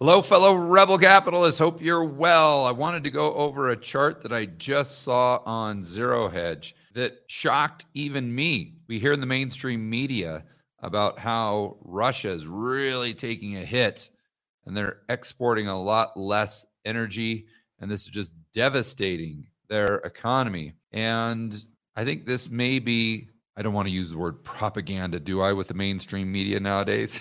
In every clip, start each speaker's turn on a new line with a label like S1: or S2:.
S1: Hello, fellow rebel capitalists. Hope you're well. I wanted to go over a chart that I just saw on Zero Hedge that shocked even me. We hear in the mainstream media about how Russia is really taking a hit and they're exporting a lot less energy, and this is just devastating their economy. And I think this may be, I don't want to use the word propaganda, do I, with the mainstream media nowadays?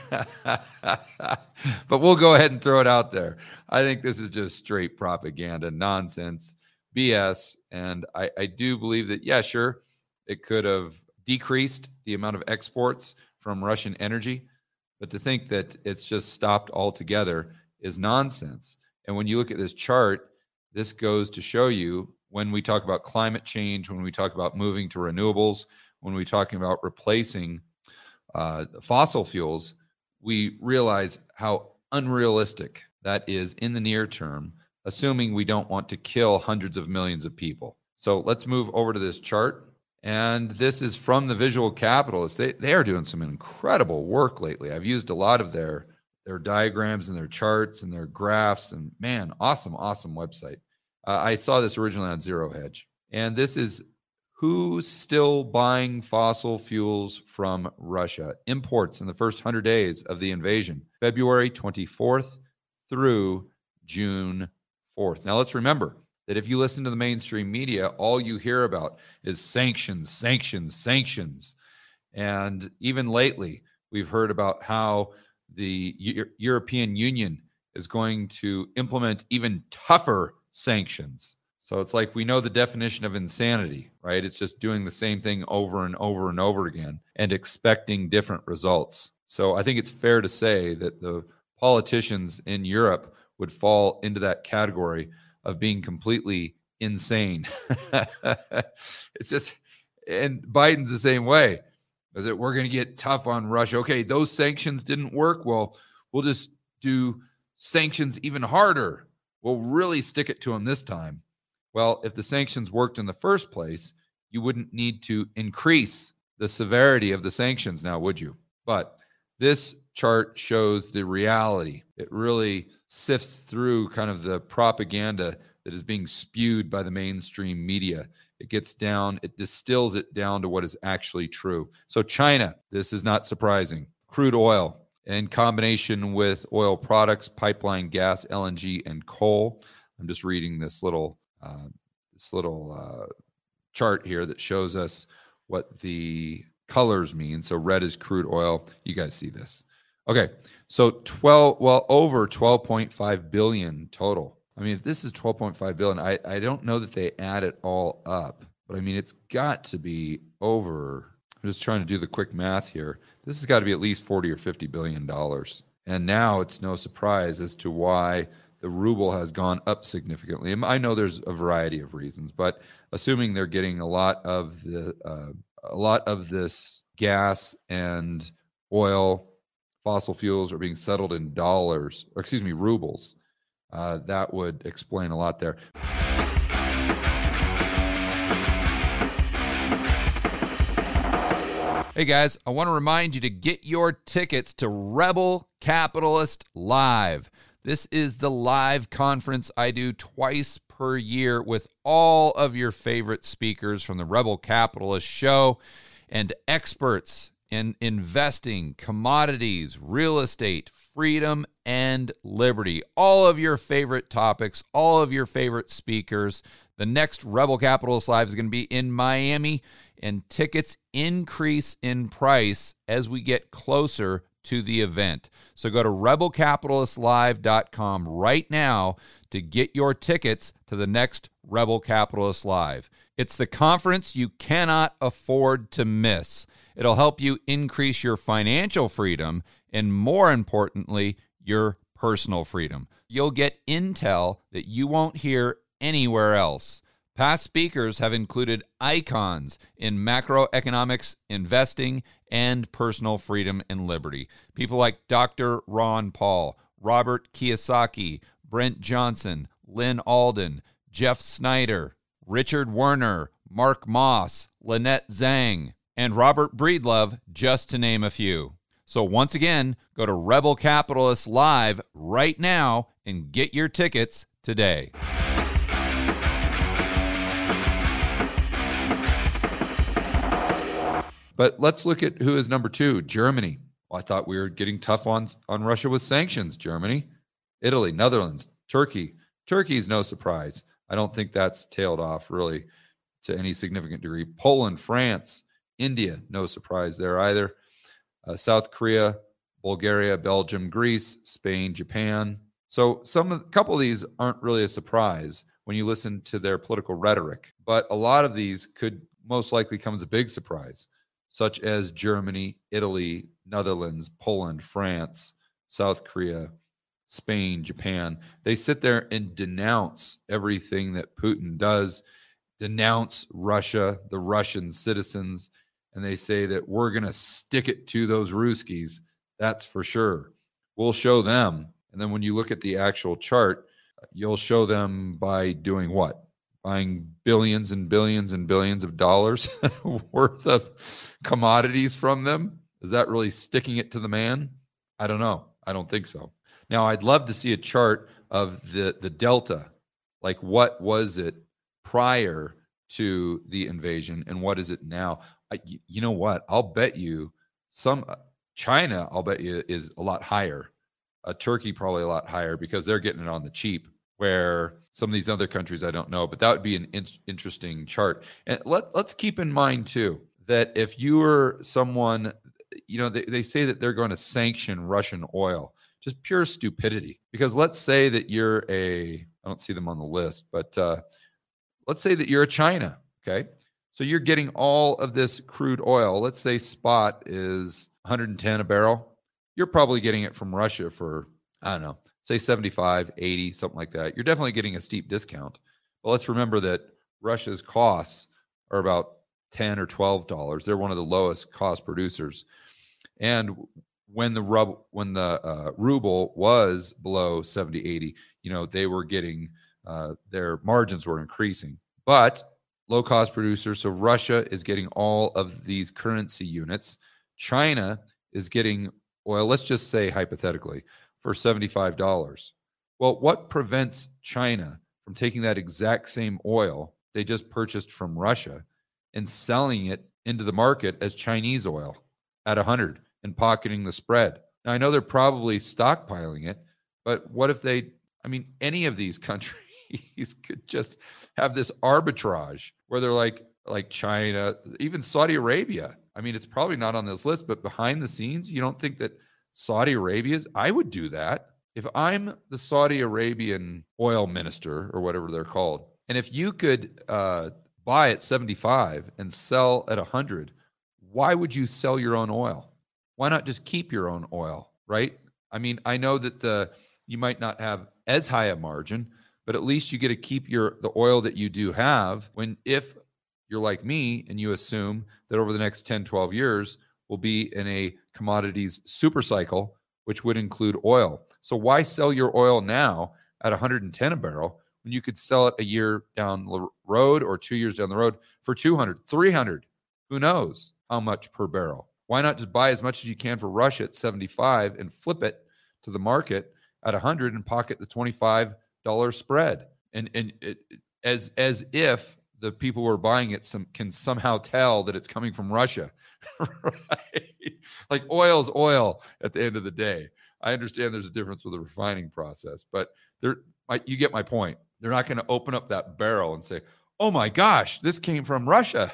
S1: But we'll go ahead and throw it out there. I think this is just straight propaganda, nonsense, BS. And I do believe that, yeah, sure, it could have decreased the amount of exports from Russian energy. But to think that it's just stopped altogether is nonsense. And when you look at this chart, this goes to show you when we talk about climate change, when we talk about moving to renewables, when we're talking about replacing fossil fuels, we realize how unrealistic that is in the near term, assuming we don't want to kill hundreds of millions of people. So let's move over to this chart. And this is from the Visual Capitalists. They are doing some incredible work lately. I've used a lot of their diagrams and their charts and their graphs. And man, awesome website. I saw this originally on Zero Hedge. And this is who's still buying fossil fuels from Russia. Imports in the first 100 days of the invasion, February 24th through June 4th. Now let's remember that if you listen to the mainstream media, all you hear about is sanctions, sanctions, sanctions. And even lately, we've heard about how the European Union is going to implement even tougher sanctions. So it's like we know the definition of insanity, right? It's just doing the same thing over and over and over again and expecting different results. So I think it's fair to say that the politicians in Europe would fall into that category of being completely insane. It's just, and Biden's the same way. Is it, we're going to get tough on Russia. Okay, those sanctions didn't work. Well, we'll just do sanctions even harder. We'll really stick it to them this time. Well, if the sanctions worked in the first place, you wouldn't need to increase the severity of the sanctions now, would you? But this chart shows the reality. It really sifts through kind of the propaganda that is being spewed by the mainstream media. It gets down, it distills it down to what is actually true. So China, this is not surprising. Crude oil in combination with oil products, pipeline gas, LNG, and coal. I'm just reading this little chart here that shows us what the colors mean. So red is crude oil. You guys see this. Okay, so over 12.5 billion total. I mean, if this is 12.5 billion, I don't know that they add it all up, but I mean, it's got to be over. I'm just trying to do the quick math here. This has got to be at least 40 or 50 billion dollars. And now it's no surprise as to why the ruble has gone up significantly. And I know there's a variety of reasons, but assuming they're getting a lot of this gas and oil, fossil fuels are being settled in rubles. That would explain a lot there. Hey guys, I want to remind you to get your tickets to Rebel Capitalist Live. This is the live conference I do twice per year with all of your favorite speakers from the Rebel Capitalist Show and experts in investing, commodities, real estate, freedom, and liberty. All of your favorite topics, all of your favorite speakers. The next Rebel Capitalist Live is going to be in Miami, and tickets increase in price as we get closer to the event. So go to rebelcapitalistlive.com right now to get your tickets to the next Rebel Capitalist Live. It's the conference you cannot afford to miss. It'll help you increase your financial freedom and, more importantly, your personal freedom. You'll get intel that you won't hear anywhere else. Past speakers have included icons in macroeconomics, investing, and personal freedom and liberty. People like Dr. Ron Paul, Robert Kiyosaki, Brent Johnson, Lynn Alden, Jeff Snyder, Richard Werner, Mark Moss, Lynette Zhang, and Robert Breedlove, just to name a few. So once again, go to Rebel Capitalists Live right now and get your tickets today. But let's look at who is number 2, Germany. Well, I thought we were getting tough on Russia with sanctions. Germany, Italy, Netherlands, Turkey. Turkey is no surprise. I don't think that's tailed off really to any significant degree. Poland, France, India, no surprise there either. South Korea, Bulgaria, Belgium, Greece, Spain, Japan. So a couple of these aren't really a surprise when you listen to their political rhetoric, but a lot of these could most likely come as a big surprise, such as Germany, Italy, Netherlands, Poland, France, South Korea, Spain, Japan. They sit there and denounce everything that Putin does, denounce Russia, the Russian citizens, and they say that we're going to stick it to those Ruskies. That's for sure. We'll show them. And then when you look at the actual chart, you'll show them by doing what? Buying billions and billions and billions of dollars worth of commodities from them? Is that really sticking it to the man? I don't know. I don't think so. Now, I'd love to see a chart of the delta. Like, what was it prior to the invasion and what is it now? You know what? I'll bet you China, I'll bet you, is a lot higher. Turkey probably a lot higher because they're getting it on the cheap, where some of these other countries I don't know, but that would be an interesting chart. And let's keep in mind too that if you were someone, they say that they're going to sanction Russian oil, just pure stupidity. Because let's say that you're I don't see them on the list, but let's say that you're a China, okay? So you're getting all of this crude oil. Let's say spot is 110 a barrel. You're probably getting it from Russia for, I don't know, say 75, 80, something like that. You're definitely getting a steep discount. But let's remember that Russia's costs are about $10 or $12. They're one of the lowest cost producers. And when the ruble was below 70, 80, they were getting, their margins were increasing. But low-cost producers, so Russia is getting all of these currency units. China is getting oil, let's just say hypothetically, for $75. Well, what prevents China from taking that exact same oil they just purchased from Russia and selling it into the market as Chinese oil at 100 and pocketing the spread? Now, I know they're probably stockpiling it, but what if any of these countries could just have this arbitrage where they're like China, even Saudi Arabia. I mean, it's probably not on this list, but behind the scenes, you don't think that Saudi Arabia's, I would do that. If I'm the Saudi Arabian oil minister or whatever they're called, and if you could buy at 75 and sell at 100, why would you sell your own oil? Why not just keep your own oil, right? I mean, I know that you might not have as high a margin, but at least you get to keep the oil that you do have if you're like me and you assume that over the next 10, 12 years we'll be in a commodities super cycle, which would include oil. So why sell your oil now at 110 a barrel when you could sell it a year down the road or 2 years down the road for 200, 300, who knows how much per barrel? Why not just buy as much as you can for Russia at 75 and flip it to the market at 100 and pocket the $25 spread? And as if the people who are buying it can somehow tell that it's coming from Russia, right? Like oil's oil at the end of the day. I understand there's a difference with the refining process, but you get my point. They're not going to open up that barrel and say, oh my gosh, this came from Russia.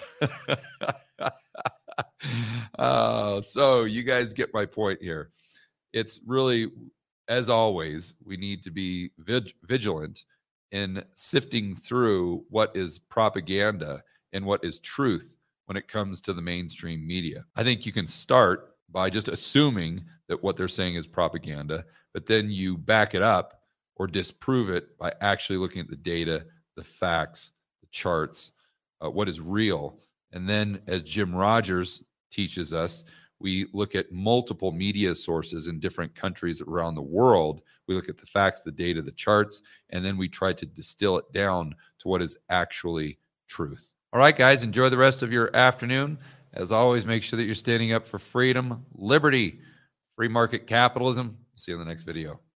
S1: So you guys get my point here. It's really, as always, we need to be vigilant in sifting through what is propaganda and what is truth when it comes to the mainstream media. I think you can start by just assuming that what they're saying is propaganda, but then you back it up or disprove it by actually looking at the data, the facts, the charts, what is real. And then, as Jim Rogers teaches us, we look at multiple media sources in different countries around the world. We look at the facts, the data, the charts, and then we try to distill it down to what is actually truth. All right, guys, enjoy the rest of your afternoon. As always, make sure that you're standing up for freedom, liberty, Free market capitalism. See you in the next video.